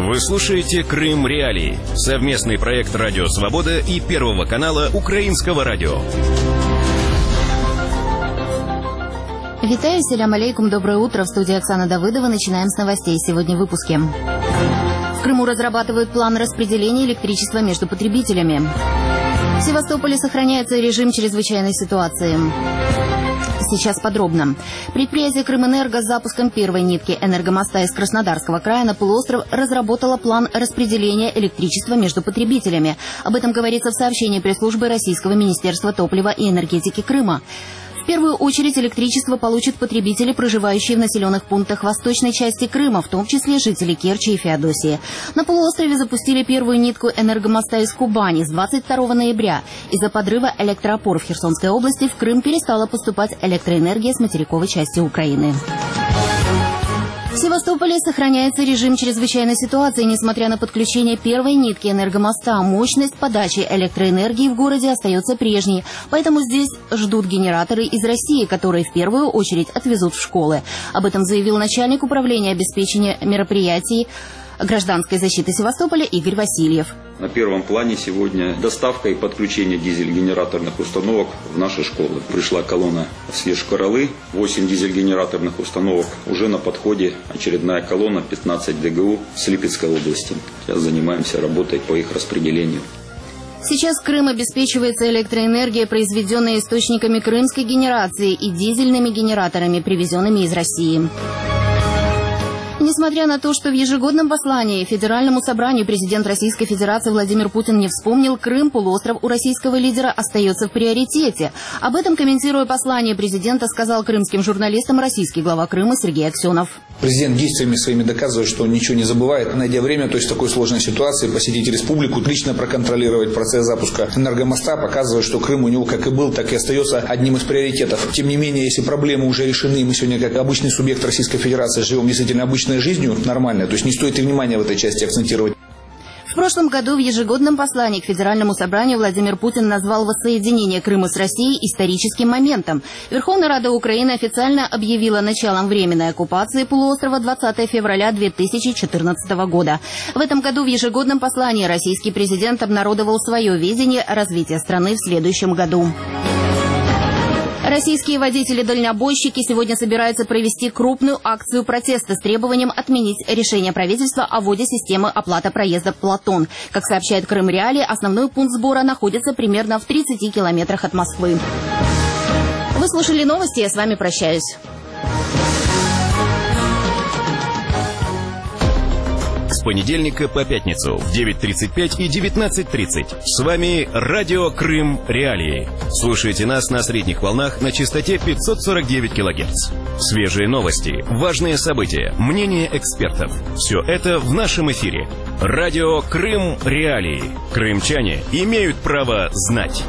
Вы слушаете «Крым Реалии» — совместный проект «Радио Свобода» и Первого канала Украинского радио. Витаю, селям алейкум, доброе утро. В студии Оксана Давыдова. Начинаем с новостей сегодня в выпуске. В Крыму разрабатывают план распределения электричества между потребителями. В Севастополе сохраняется режим чрезвычайной ситуации. Сейчас подробно. Предприятие «Крымэнерго» с запуском первой нитки энергомоста из Краснодарского края на полуостров разработало план распределения электричества между потребителями. Об этом говорится в сообщении пресс-службы Российского министерства топлива и энергетики Крыма. В первую очередь электричество получат потребители, проживающие в населенных пунктах восточной части Крыма, в том числе жители Керчи и Феодосии. На полуострове запустили первую нитку энергомоста из Кубани с 22 ноября. Из-за подрыва электроопор в Херсонской области в Крым перестала поступать электроэнергия с материковой части Украины. В Севастополе сохраняется режим чрезвычайной ситуации, несмотря на подключение первой нитки энергомоста. Мощность подачи электроэнергии в городе остается прежней, поэтому здесь ждут генераторы из России, которые в первую очередь отвезут в школы. Об этом заявил начальник управления обеспечения мероприятий гражданской защиты Севастополя Игорь Васильев. На первом плане сегодня доставка и подключение дизель-генераторных установок в наши школы. Пришла колонна с Ешкаралы, 8 дизель-генераторных установок. Уже на подходе очередная колонна 15 ДГУ с Липецкой области. Сейчас занимаемся работой по их распределению. Сейчас Крым обеспечивается электроэнергией, произведенной источниками крымской генерации и дизельными генераторами, привезенными из России. Несмотря на то, что в ежегодном послании Федеральному собранию президент Российской Федерации Владимир Путин не вспомнил Крым, полуостров у российского лидера остается в приоритете. Об этом, комментируя послание президента, сказал крымским журналистам российский глава Крыма Сергей Аксенов. Президент действиями своими доказывает, что он ничего не забывает. Найдя время, то есть в такой сложной ситуации, посетить республику, лично проконтролировать процесс запуска энергомоста, показывает, что Крым у него как и был, так и остается одним из приоритетов. Тем не менее, если проблемы уже решены, мы сегодня как обычный субъект Российской Федерации живем действительно обычной жизнью, нормально, то есть не стоит и внимания в этой части акцентировать. В прошлом году в ежегодном послании к Федеральному собранию Владимир Путин назвал воссоединение Крыма с Россией историческим моментом. Верховная Рада Украины официально объявила началом временной оккупации полуострова 20 февраля 2014 года. В этом году в ежегодном послании российский президент обнародовал свое видение развития страны в следующем году. Российские водители-дальнобойщики сегодня собираются провести крупную акцию протеста с требованием отменить решение правительства о вводе системы оплаты проезда «Платон». Как сообщает Крым Реалии, основной пункт сбора находится примерно в 30 километрах от Москвы. Вы слушали новости, я с вами прощаюсь. С понедельника по пятницу в 9:35 и 19:30. С вами радио «Крым Реалии». Слушайте нас на средних волнах на частоте 549 кГц. Свежие новости, важные события, мнения экспертов. Все это в нашем эфире. Радио «Крым Реалии». Крымчане имеют право знать.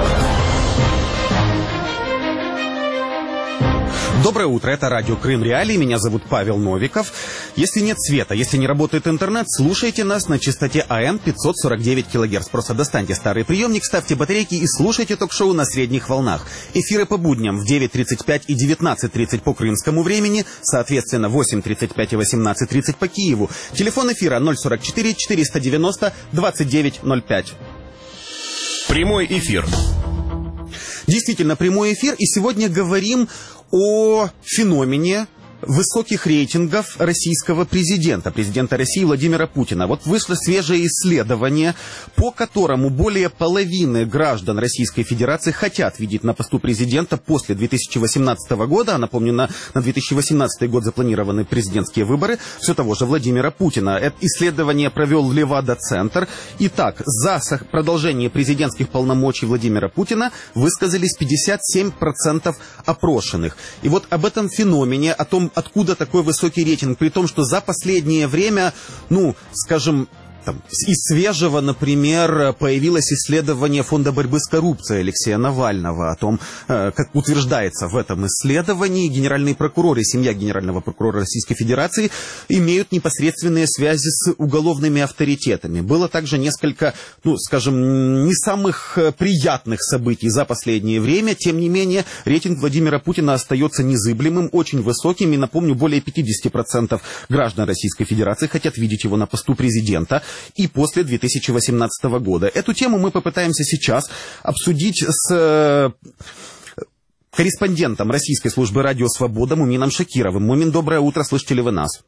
Доброе утро, это радио «Крым Реалии», меня зовут Павел Новиков. Если нет света, если не работает интернет, слушайте нас на частоте АМ 549 кГц. Просто достаньте старый приемник, ставьте батарейки и слушайте ток-шоу на средних волнах. Эфиры по будням в 9:35 и 19:30 по крымскому времени, соответственно 8:35 и 18:30 по Киеву. Телефон эфира 044 490 2905. Прямой эфир. Действительно, прямой эфир, и сегодня говорим о феномене высоких рейтингов российского президента России Владимира Путина. Вот вышло свежее исследование, по которому более половины граждан Российской Федерации хотят видеть на посту президента после 2018 года. А напомню, на 2018 год запланированы президентские выборы все того же Владимира Путина. Это исследование провел Левада-центр. Итак, за продолжение президентских полномочий Владимира Путина высказались 57% опрошенных. И вот об этом феномене, о том, откуда такой высокий рейтинг, при том, что за последнее время, скажем, Из свежего, например, появилось исследование Фонда борьбы с коррупцией Алексея Навального о том, как утверждается в этом исследовании, генеральные прокуроры и семья генерального прокурора Российской Федерации имеют непосредственные связи с уголовными авторитетами. Было также несколько, скажем, не самых приятных событий за последнее время. Тем не менее, рейтинг Владимира Путина остается незыблемым, очень высоким. И, напомню, более 50% граждан Российской Федерации хотят видеть его на посту президента и после 2018 года. Эту тему мы попытаемся сейчас обсудить с корреспондентом Российской службы радио «Свобода» Мумином Шакировым. Мумин, доброе утро, слышите ли вы нас?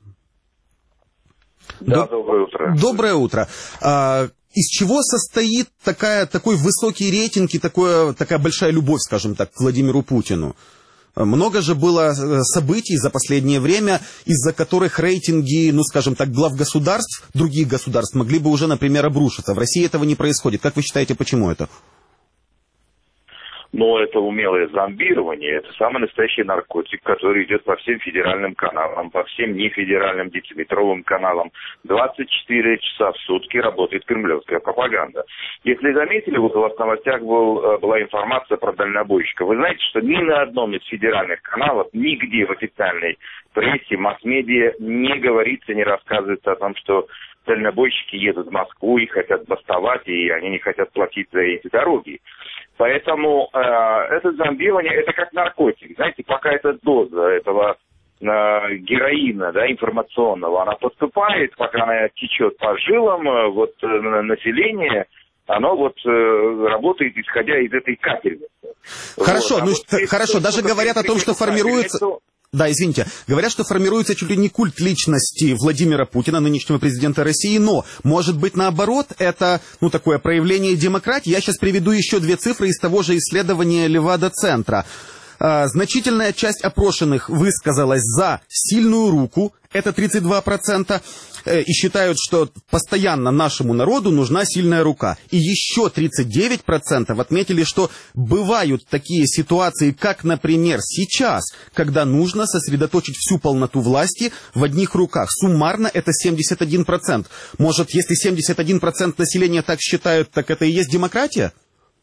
Да, доброе утро. Доброе утро. Из чего состоит такой высокий рейтинг и такая большая любовь, скажем так, к Владимиру Путину? Много же было событий за последнее время, из-за которых рейтинги, скажем так, глав государств, других государств, могли бы уже, например, обрушиться. В России этого не происходит. Как вы считаете, почему это? Но это умелое зомбирование, это самый настоящий наркотик, который идет по всем федеральным каналам, по всем нефедеральным дециметровым каналам. 24 часа в сутки работает кремлевская пропаганда. Если заметили, вот у вас в новостях была информация про дальнобойщиков. Вы знаете, что ни на одном из федеральных каналов, нигде в официальной прессе, масс-медиа не говорится, не рассказывается о том, что дальнобойщики едут в Москву и хотят бастовать, и они не хотят платить за эти дороги. Поэтому это зомбирование, это как наркотик. Знаете, пока эта доза этого героина, информационного, она поступает, пока она течет по жилам, население, оно работает, исходя из этой капельницы. Хорошо, хорошо, даже говорят о том, что формируется... Да, извините. Говорят, что формируется чуть ли не культ личности Владимира Путина, нынешнего президента России, но, может быть, наоборот, это, такое проявление демократии. Я сейчас приведу еще 2 цифры из того же исследования Левада-центра. Значительная часть опрошенных высказалась за сильную руку, это 32%, и считают, что постоянно нашему народу нужна сильная рука. И еще 39% отметили, что бывают такие ситуации, как, например, сейчас, когда нужно сосредоточить всю полноту власти в одних руках. Суммарно это 71%. Может, если 71% населения так считают, так это и есть демократия?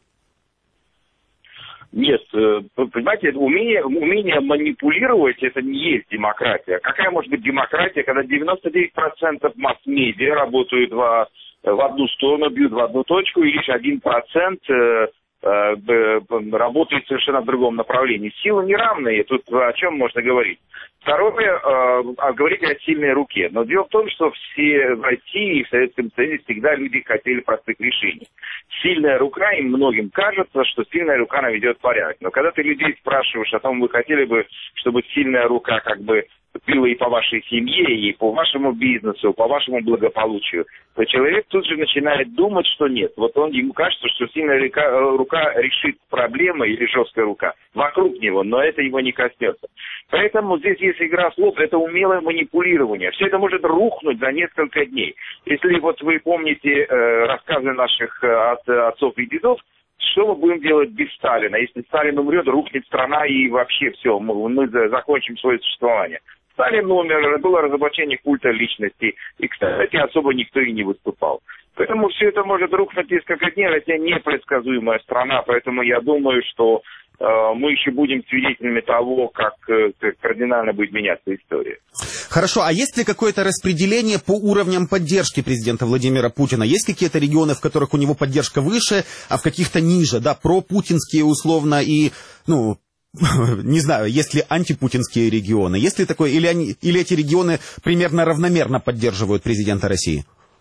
Нет, понимаете, умение манипулировать, это не есть демократия. Какая может быть демократия, когда 99% масс-медиа работают в одну сторону, бьют в одну точку, и лишь 1% работает совершенно в другом направлении. Силы неравные, тут о чем можно говорить. Второе, говорить о сильной руке. Но дело в том, что все в России и в Советском Союзе всегда люди хотели простых решений. Сильная рука, им многим кажется, что сильная рука наведет порядок. Но когда ты людей спрашиваешь о том, вы хотели бы, чтобы сильная рука била и по вашей семье, и по вашему бизнесу, по вашему благополучию, то человек тут же начинает думать, что нет. Ему кажется, что сильная рука решит проблемы, или жесткая рука, вокруг него, но это его не коснется. Поэтому здесь есть игра слов, это умелое манипулирование. Все это может рухнуть за несколько дней. Если вы помните рассказы наших отцов и дедов, что мы будем делать без Сталина? Если Сталин умрет, рухнет страна и вообще все, мы закончим свое существование. Сталин умер, было разоблачение культа личности, и, кстати, особо никто и не выступал. Поэтому все это может рухнуть несколько дней, Россия непредсказуемая страна, поэтому я думаю, что мы еще будем свидетелями того, как кардинально будет меняться история. Хорошо, а есть ли какое-то распределение по уровням поддержки президента Владимира Путина? Есть какие-то регионы, в которых у него поддержка выше, а в каких-то ниже, пропутинские условно и, не знаю, есть ли антипутинские регионы? Есть ли такое, или эти регионы примерно равномерно поддерживают президента России?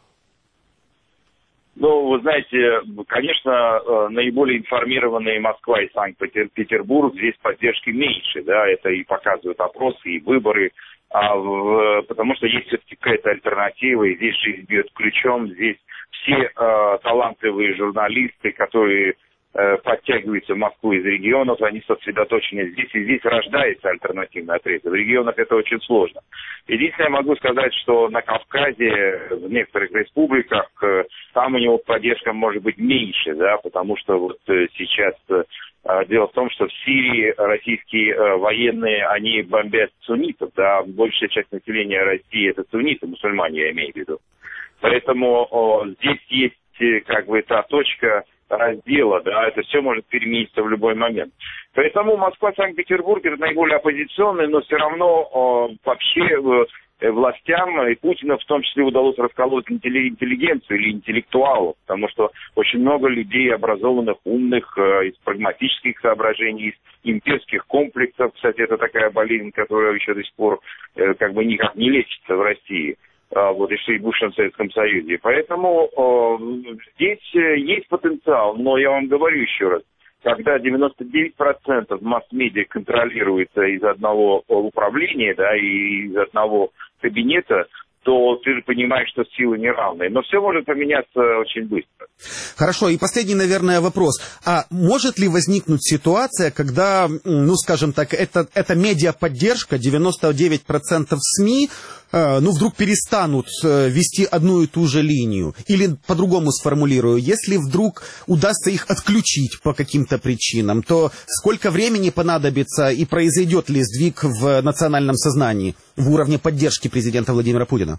Вы знаете, конечно, наиболее информированные Москва и Санкт-Петербург, здесь поддержки меньше, это и показывают опросы, и выборы, потому что есть все-таки какая-то альтернатива, и здесь жизнь бьет ключом, здесь все талантливые журналисты, которые подтягиваются в Москву из регионов, они сосредоточены здесь, и здесь рождается альтернативный ответ. В регионах это очень сложно. Единственное, я могу сказать, что на Кавказе, в некоторых республиках, там у него поддержка может быть меньше, потому что сейчас дело в том, что в Сирии российские военные, они бомбят суннитов, большая часть населения России это сунниты, мусульмане, я имею в виду. Поэтому здесь есть как бы та точка раздела, да, это все может перемениться в любой момент. Поэтому Москва, Санкт-Петербург это наиболее оппозиционные, но все равно вообще властям и Путину в том числе удалось расколоть интеллигенцию или интеллектуалов, потому что очень много людей образованных, умных, из прагматических соображений, из имперских комплексов. Кстати, это такая болезнь, которая еще до сих пор как бы никак не лечится в России. Вот, и в бывшем Советском Союзе. Поэтому здесь есть потенциал, но я вам говорю еще раз, когда 99% масс-медиа контролируется из одного управления, да, и из одного кабинета, то ты же понимаешь, что силы неравные. Но все может поменяться очень быстро. Хорошо, и последний, наверное, вопрос. А может ли возникнуть ситуация, когда, ну, скажем так, эта медиаподдержка, 99% СМИ, вдруг перестанут вести одну и ту же линию? Или по-другому сформулирую, если вдруг удастся их отключить по каким-то причинам, то сколько времени понадобится и произойдет ли сдвиг в национальном сознании в уровне поддержки президента Владимира Путина?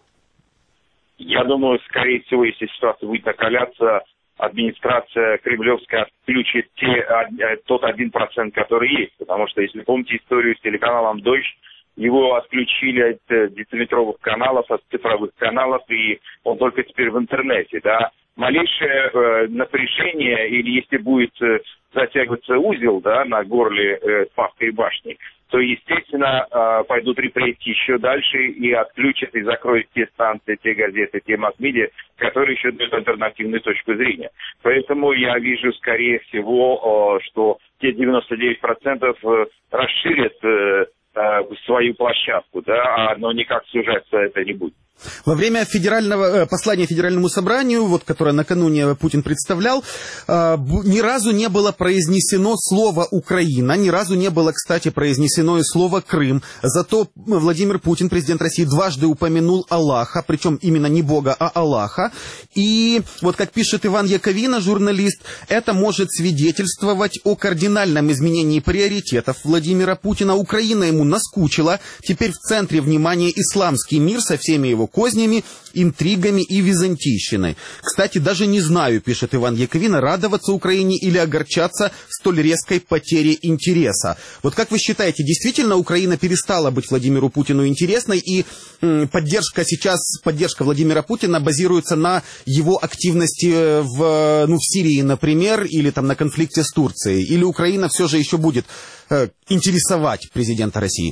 Я думаю, скорее всего, если ситуация будет накаляться, администрация кремлевская отключит тот 1%, который есть. Потому что, если помните историю с телеканалом «Дождь», его отключили от дециметровых каналов, от цифровых каналов, и он только теперь в интернете, да. Малейшее напряжение, или если будет затягиваться узел, да, на горле Спасской башни, то, естественно, пойдут репрессии еще дальше и отключат и закроют те станции, те газеты, те масс-медиа, которые еще дают альтернативную точку зрения. Поэтому я вижу, скорее всего, что те 99% расширят свою площадку, да, но никак сужаться это не будет. Во время послания Федеральному собранию, вот, которое накануне Путин представлял, ни разу не было произнесено слово «Украина», ни разу не было, кстати, произнесено и слово «Крым». Зато Владимир Путин, президент России, дважды упомянул Аллаха, причем именно не Бога, а Аллаха. И вот как пишет Иван Яковина, журналист, это может свидетельствовать о кардинальном изменении приоритетов Владимира Путина. Украина ему наскучила, теперь в центре внимания исламский мир со всеми его кознями, интригами и византийщиной. Кстати, даже не знаю, пишет Иван Яковина, радоваться Украине или огорчаться столь резкой потере интереса. Вот как вы считаете, действительно Украина перестала быть Владимиру Путину интересной, и поддержка Владимира Путина базируется на его активности в Сирии, например, или там на конфликте с Турцией? Или Украина все же еще будет интересовать президента России?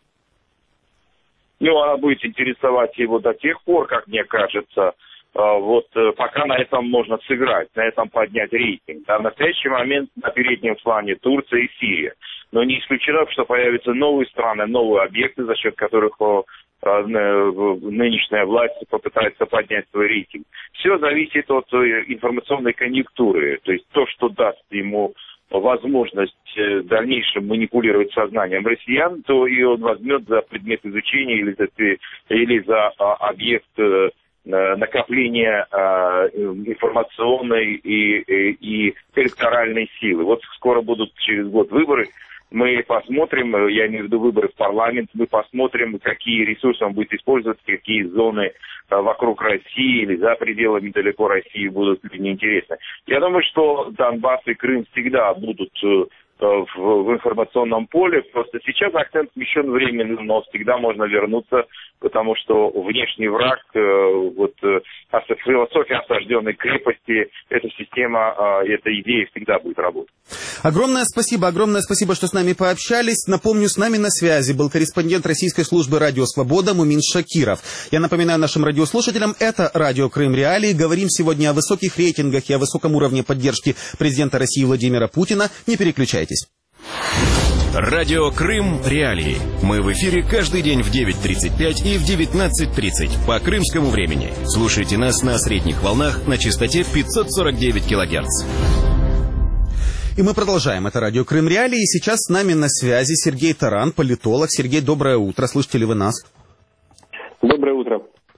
Она будет интересовать его до тех пор, как мне кажется, пока на этом можно сыграть, на этом поднять рейтинг. А в настоящий момент на переднем плане Турция и Сирия. Но не исключено, что появятся новые страны, новые объекты, за счет которых нынешняя власть попытается поднять свой рейтинг. Все зависит от информационной конъюнктуры, то есть то, что даст ему возможность в дальнейшем манипулировать сознанием россиян, то и он возьмет за предмет изучения или за объект накопления информационной и электоральной силы. Вот скоро будут через год выборы. Мы посмотрим, я имею в виду выборы в парламент, мы посмотрим, какие ресурсы он будет использовать, какие зоны вокруг России или за пределами далеко России будут неинтересны. Я думаю, что Донбасс и Крым всегда будут в информационном поле. Просто сейчас акцент смещен временно, но всегда можно вернуться, потому что внешний враг, философия осажденной крепости, эта система, эта идея всегда будет работать. Огромное спасибо, что с нами пообщались. Напомню, с нами на связи был корреспондент российской службы «Радио Свобода» Мумин Шакиров. Я напоминаю нашим радиослушателям, это «Радио Крым Реалии». Говорим сегодня о высоких рейтингах и о высоком уровне поддержки президента России Владимира Путина. Не переключайтесь. Радио Крым Реалии. Мы в эфире каждый день в 9:35 и в 19:30 по крымскому времени. Слушайте нас на средних волнах на частоте 549 килогерц. И мы продолжаем. Это радио Крым Реалии. И сейчас с нами на связи Сергей Таран, политолог. Сергей, доброе утро. Слышите ли вы нас? Доброе утро.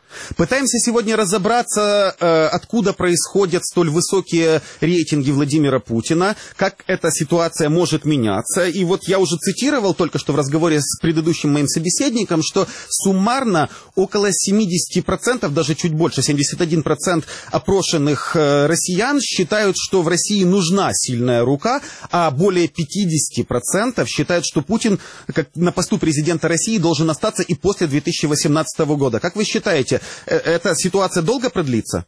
Пытаемся сегодня разобраться, откуда происходят столь высокие рейтинги Владимира Путина, как эта ситуация может меняться. И вот я уже цитировал только что в разговоре с предыдущим моим собеседником, что суммарно около 70%, даже чуть больше, 71% опрошенных россиян считают, что в России нужна сильная рука, а более 50% считают, что Путин как на посту президента России должен остаться и после 2018 года. Как вы считаете, эта ситуация долго продлится?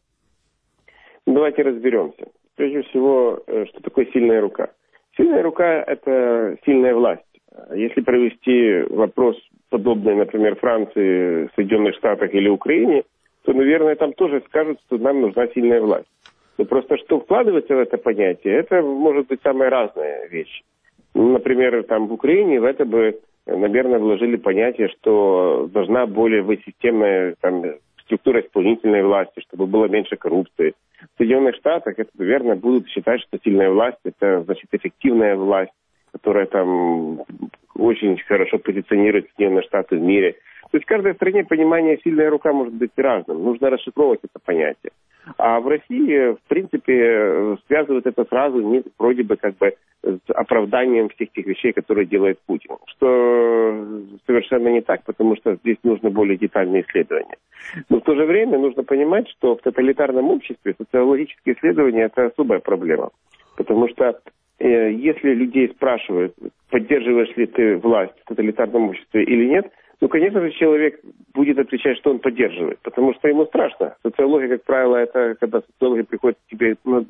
Давайте разберемся. Прежде всего, что такое сильная рука? Сильная рука – это сильная власть. Если провести вопрос, подобный, например, Франции, Соединенных Штатах или Украине, то, наверное, там тоже скажут, что нам нужна сильная власть. Но просто что вкладывается в это понятие, это может быть самая разная вещь. Например, там в Украине в это бы, наверное, вложили понятие, что должна более быть системная там структура исполнительной власти, чтобы было меньше коррупции. В Соединенных Штатах это, наверное, будут считать, что сильная власть – это, значит, эффективная власть, которая там очень хорошо позиционирует Соединенные Штаты в мире. То есть в каждой стране понимание «сильная рука» может быть разным. Нужно расшифровывать это понятие. А в России, в принципе, связывают это сразу вроде бы как бы с оправданием всех тех вещей, которые делает Путин. Что совершенно не так, потому что здесь нужно более детальные исследования. Но в то же время нужно понимать, что в тоталитарном обществе социологические исследования – это особая проблема. Потому что если людей спрашивают, поддерживаешь ли ты власть в тоталитарном обществе или нет, ну, конечно же, человек будет отвечать, что он поддерживает, потому что ему страшно. Социология, как правило, это когда социологи приходят к тебе в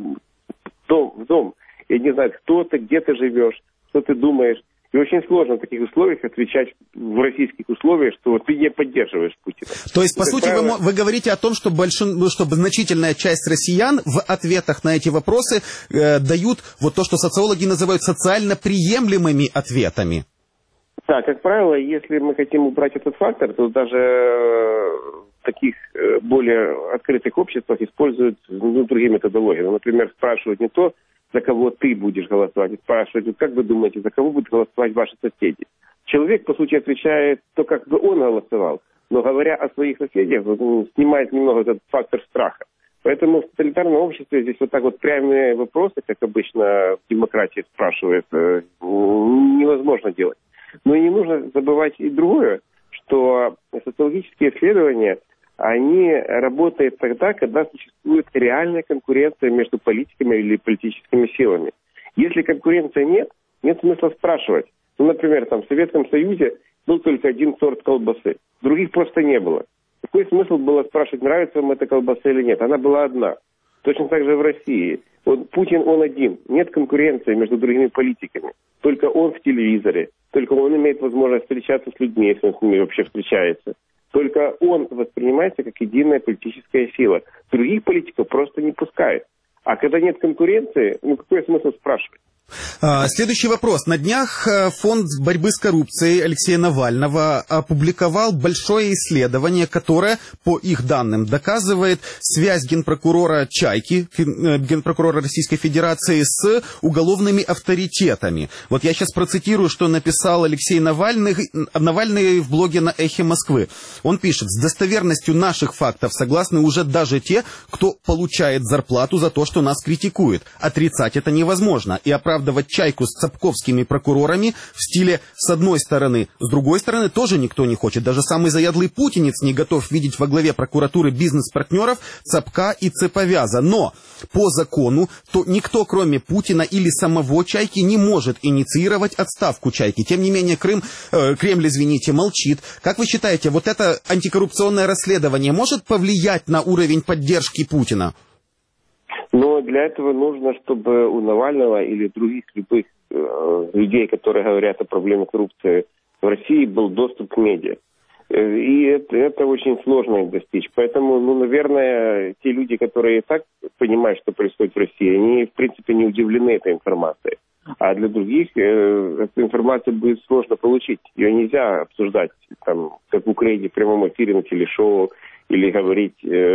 дом, и не знают, кто ты, где ты живешь, что ты думаешь. И очень сложно в таких условиях отвечать в российских условиях, что ты не поддерживаешь Путина. То есть, по сути, правило... вы говорите о том, что, чтобы значительная часть россиян в ответах на эти вопросы дают вот то, что социологи называют социально приемлемыми ответами. Да, как правило, если мы хотим убрать этот фактор, то даже в таких более открытых обществах используют другие методологии. Например, спрашивают не то, за кого ты будешь голосовать, а спрашивают, как вы думаете, за кого будут голосовать ваши соседи. Человек, по сути, отвечает то, как бы он голосовал, но говоря о своих соседях, снимает немного этот фактор страха. Поэтому в тоталитарном обществе здесь вот так вот прямые вопросы, как обычно в демократии спрашивают, невозможно делать. Но и не нужно забывать и другое, что социологические исследования, они работают тогда, когда существует реальная конкуренция между политиками или политическими силами. Если конкуренции нет смысла спрашивать. Ну, например, там в Советском Союзе был только один сорт колбасы, других просто не было. Какой смысл было спрашивать, нравится вам эта колбаса или нет? Она была одна. Точно так же в России. Путин, он один. Нет конкуренции между другими политиками. Только он в телевизоре. Только он имеет возможность встречаться с людьми, если он с ними вообще встречается. Только он воспринимается как единая политическая сила. Других политиков просто не пускает. А когда нет конкуренции, какой смысл спрашивать? Следующий вопрос. На днях Фонд борьбы с коррупцией Алексея Навального опубликовал большое исследование, которое, по их данным, доказывает связь генпрокурора Чайки, генпрокурора Российской Федерации, с уголовными авторитетами. Вот я сейчас процитирую, что написал Алексей Навальный в блоге на Эхе Москвы. Он пишет: «С достоверностью наших фактов согласны уже даже те, кто получает зарплату за то, что нас критикует. Отрицать это невозможно. И оправдывать Чайку с цапковскими прокурорами в стиле «с одной стороны», с другой стороны тоже никто не хочет. Даже самый заядлый путинец не готов видеть во главе прокуратуры бизнес-партнеров Цапка и Цеповяза. Но по закону то никто, кроме Путина или самого Чайки, не может инициировать отставку Чайки. Тем не менее, Кремль, молчит. Как вы считаете, вот это антикоррупционное расследование может повлиять на уровень поддержки Путина? Но для этого нужно, чтобы у Навального или других любых людей, которые говорят о проблеме коррупции в России, был доступ к медиа. И это очень сложно достичь. Поэтому, наверное, те люди, которые и так понимают, что происходит в России, они, в принципе, не удивлены этой информацией. А для других эту информацию будет сложно получить. Ее нельзя обсуждать, там, как в Украине, в прямом эфире на телешоу или говорить.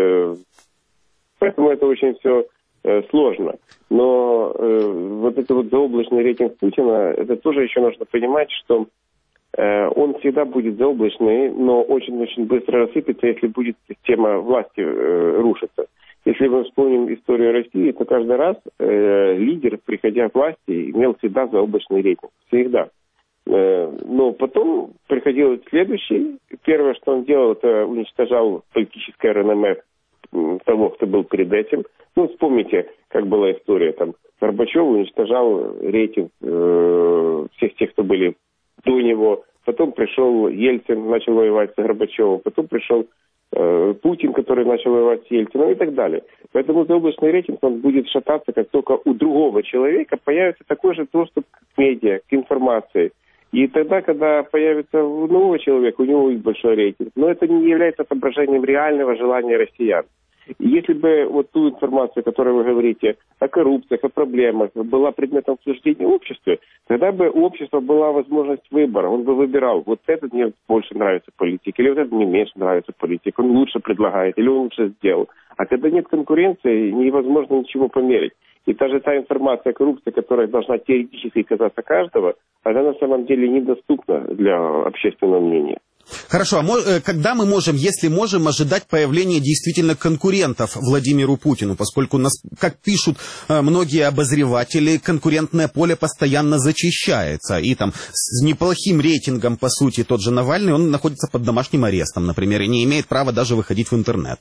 Поэтому это очень все сложно. Но вот этот вот заоблачный рейтинг Путина, это тоже еще нужно понимать, что он всегда будет заоблачный, но очень-очень быстро рассыпется, если будет система власти рушиться. Если мы вспомним историю России, то каждый раз лидер, приходя к власти, имел всегда заоблачный рейтинг. Всегда. Но потом приходил следующий. Первое, что он делал, это уничтожал политическое реноме того, кто был перед этим. Ну, вспомните, как была история. Там Горбачев уничтожал рейтинг всех тех, кто были до него. Потом пришел Ельцин, начал воевать с Горбачевым. Потом пришел Путин, который начал воевать с Ельцином и так далее. Поэтому заоблачный рейтинг, он будет шататься, как только у другого человека появится такой же доступ к медиа, к информации. И тогда, когда появится у нового человека, у него будет большой рейтинг. Но это не является отображением реального желания россиян. И если бы вот ту информацию, о которой вы говорите, о коррупциях, о проблемах, была предметом обсуждения общества, тогда бы у общества была возможность выбора. Он бы выбирал, вот этот мне больше нравится политик, или вот этот мне меньше нравится политик, он лучше предлагает, или он лучше сделал. А когда нет конкуренции, невозможно ничего померить. И та информация о коррупции, которая должна теоретически казаться каждого, она на самом деле недоступна для общественного мнения. Хорошо, а когда мы можем, если можем, ожидать появления действительно конкурентов Владимиру Путину, поскольку, как пишут многие обозреватели, конкурентное поле постоянно зачищается, и там с неплохим рейтингом, по сути, тот же Навальный, он находится под домашним арестом, например, и не имеет права даже выходить в интернет.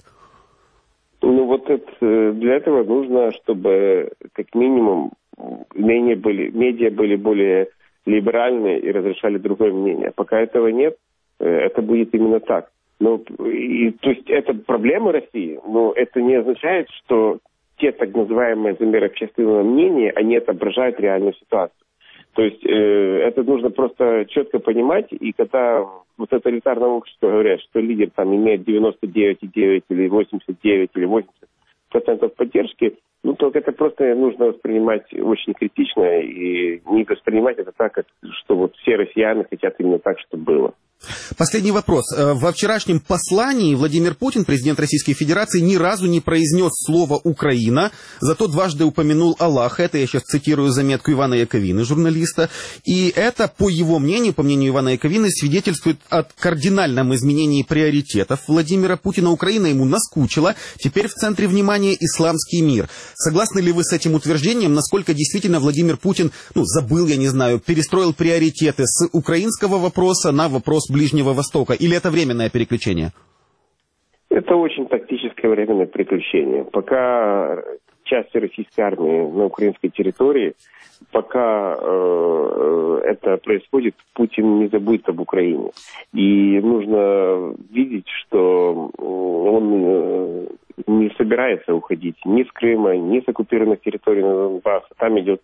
Ну вот для этого нужно, чтобы как минимум медиа были более либеральные и разрешали другое мнение. Пока этого нет, это будет именно так. То есть это проблема России, но это не означает, что те так называемые замеры общественного мнения, они отображают реальную ситуацию. То есть это нужно просто четко понимать, и когда вот это элитарное общество говорят, что лидер там имеет 99,9 или 89 или 80% поддержки, ну, то это просто нужно воспринимать очень критично и не воспринимать это так, что вот все россияне хотят именно так, чтобы было. Последний вопрос. Во вчерашнем послании Владимир Путин, президент Российской Федерации, ни разу не произнес слово «Украина», зато дважды упомянул Аллаха. Это я сейчас цитирую заметку Ивана Яковины, журналиста. И это, по его мнению, по мнению Ивана Яковины, свидетельствует о кардинальном изменении приоритетов Владимира Путина. Украина ему наскучила. Теперь в центре внимания исламский мир. Согласны ли вы с этим утверждением? Насколько действительно Владимир Путин, забыл, я не знаю, перестроил приоритеты с украинского вопроса на вопрос Ближнего Востока? Или это временное переключение? Это очень тактическое временное переключение. Пока части российской армии на украинской территории, пока это происходит, Путин не забудет об Украине. И нужно видеть, что он не собирается уходить ни с Крыма, ни с оккупированных территорий на Донбассе. Там идет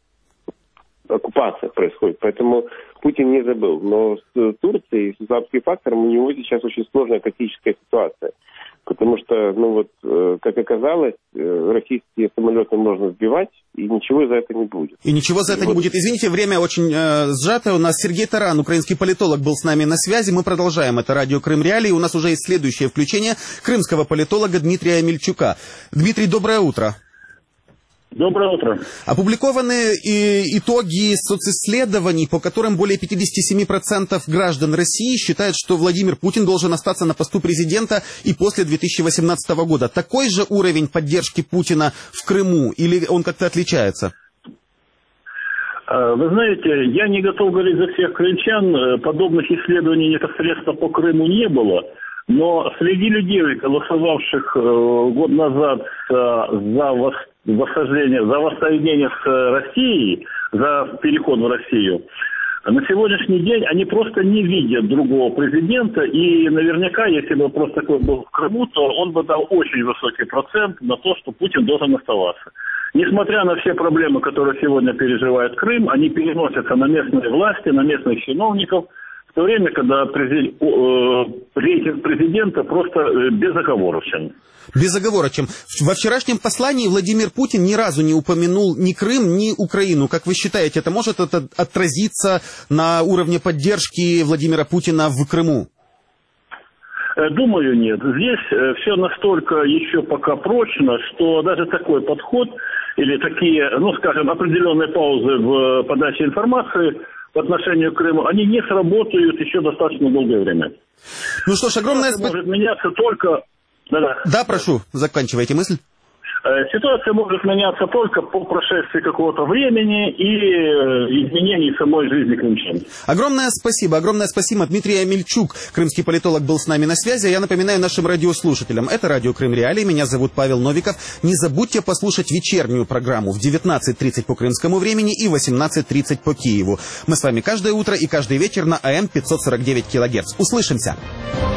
оккупация происходит. Поэтому Путин не забыл. Но с Турцией, с исламским фактором у него сейчас очень сложная тактическая ситуация. Потому что, как оказалось, российские самолеты можно сбивать, и ничего за это не будет. И ничего за это не будет. Извините, время очень сжато. У нас Сергей Таран, украинский политолог, был с нами на связи. Мы продолжаем. Это радио Крым Реалии. У нас уже есть следующее включение крымского политолога Дмитрия Мельчука. Дмитрий, доброе утро. Доброе утро. Опубликованы итоги социсследований, по которым более 57% граждан России считают, что Владимир Путин должен остаться на посту президента и после 2018 года. Такой же уровень поддержки Путина в Крыму или он как-то отличается? Вы знаете, я не готов говорить за всех крымчан. Подобных исследований непосредственно по Крыму не было. Но среди людей, голосовавших год назад за воссоединение с Россией, за переход в Россию, на сегодняшний день они просто не видят другого президента. И наверняка, если бы просто такой был в Крыму, то он бы дал очень высокий процент на то, что Путин должен оставаться. Несмотря на все проблемы, которые сегодня переживает Крым, они переносятся на местные власти, на местных чиновников, в то время, когда рейтинг президента просто безоговорочен. Безоговорочен. Во вчерашнем послании Владимир Путин ни разу не упомянул ни Крым, ни Украину. Как вы считаете, это может отразиться на уровне поддержки Владимира Путина в Крыму? Думаю, нет. Здесь все настолько еще пока прочно, что даже такой подход или такие, определенные паузы в подаче информации по отношению к Крыму, они не сработают еще достаточно долгое время. Ну что ж, огромное спасибо. Может меняться только... Да, прошу, заканчивайте мысль. Ситуация может меняться только по прошествии какого-то времени и изменений самой жизни крымчан. Огромное спасибо. Дмитрий Амельчук, крымский политолог, был с нами на связи. Я напоминаю нашим радиослушателям, это радио Крым Реалии, меня зовут Павел Новиков. Не забудьте послушать вечернюю программу в 19:30 по крымскому времени и 18:30 по Киеву. Мы с вами каждое утро и каждый вечер на АМ 549 кГц. Услышимся!